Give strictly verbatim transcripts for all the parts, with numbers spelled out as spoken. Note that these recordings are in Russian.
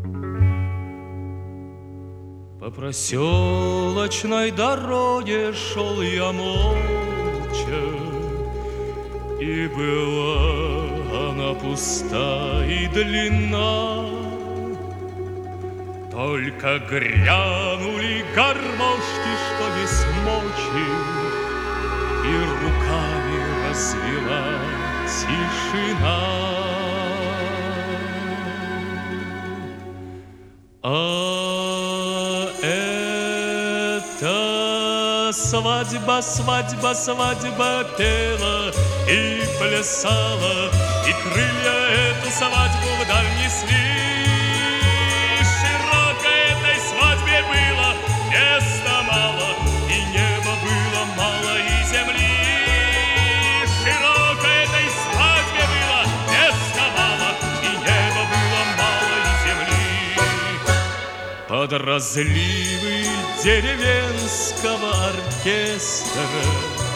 По проселочной дороге шел я молча, и была она пуста и длинна. Только грянули гармошки, что есть мочи, и руками развела тишина. А это свадьба, свадьба, свадьба пела и плясала, и крылья эту свадьбу вдаль несли. Было места мало, и неба было мало, и земли. Широко этой свадьбе было места мало, и неба было мало, и земли. Под разливы деревенского оркестра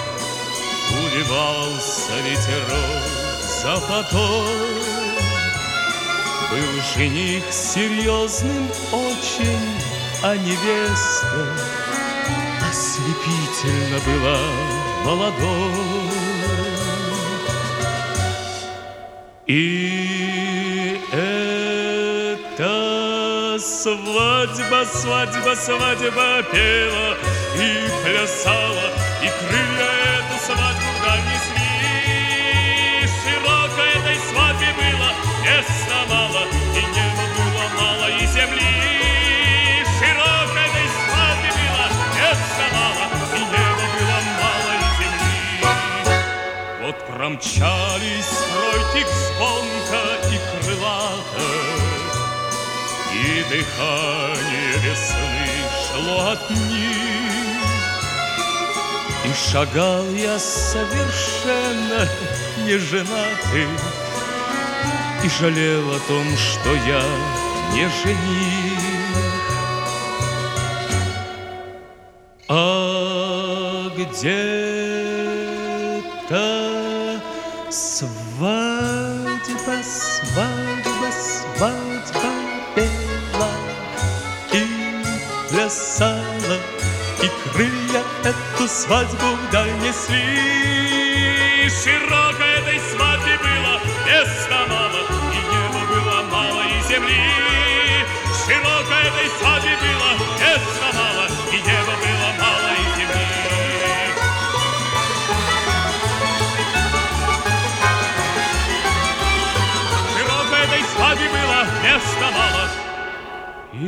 уливался ветерок за поток. Был жених серьезным очень, а невеста ослепительно была молодой. И эта свадьба, свадьба, свадьба пела и плясала, и крылья эту свадьбу вдаль несли. Широко этой свадьбе было места мало, и неба было мало, и земли. Вот промчались тройки звонко и крылато, и дыхание весны шло от них. И шагал я совершенно неженатый, и жалел о том, что я не жених. А где-то свадьба, свадьба, свадьба пела и плясала, и крылья эту свадьбу вдаль несли. Широко этой свадьбе было места мало, и неба было мало, и земли. Широко этой свадьбе было места мало, и неба было мало, и земли. Свадьбе было места мало, и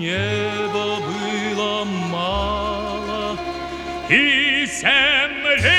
неба было мало, и земли.